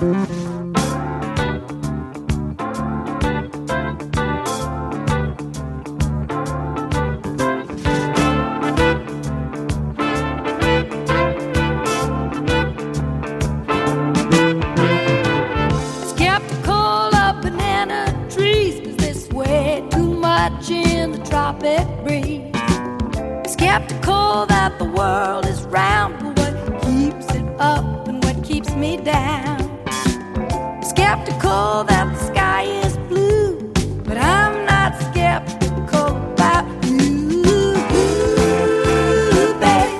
Skeptical of banana trees 'cause they sway too much in the tropic breeze. Skeptical that the world is round, but what keeps it up and what keeps me down? Skeptical that the sky is blue, but I'm not skeptical about you, babe.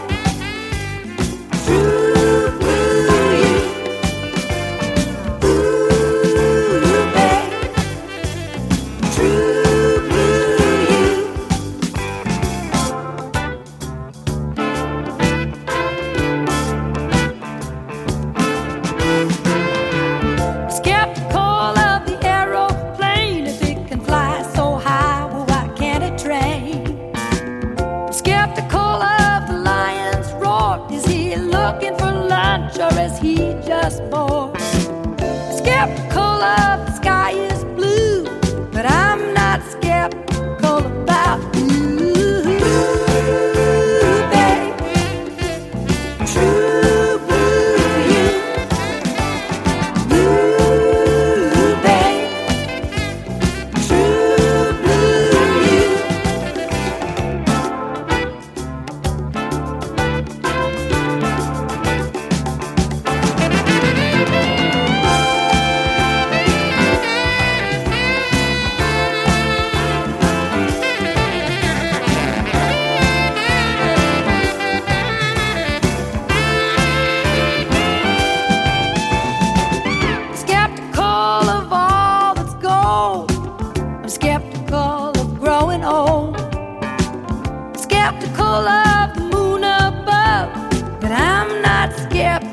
True blue, you. Ooh, babe. True blue, you. Skeptical of the aeroplane, if it can fly so high, well, why can't it train? Skeptical of the lion's roar, is he looking for lunch or is he just bored? Skeptical of the sky is blue, but I'm not skeptical about you, babe. True blue, you. Ooh, babe. True blue, you. Skeptical of all that's gold. I'm skeptical of growing old. Skeptical of the moon above, but I'm not skeptical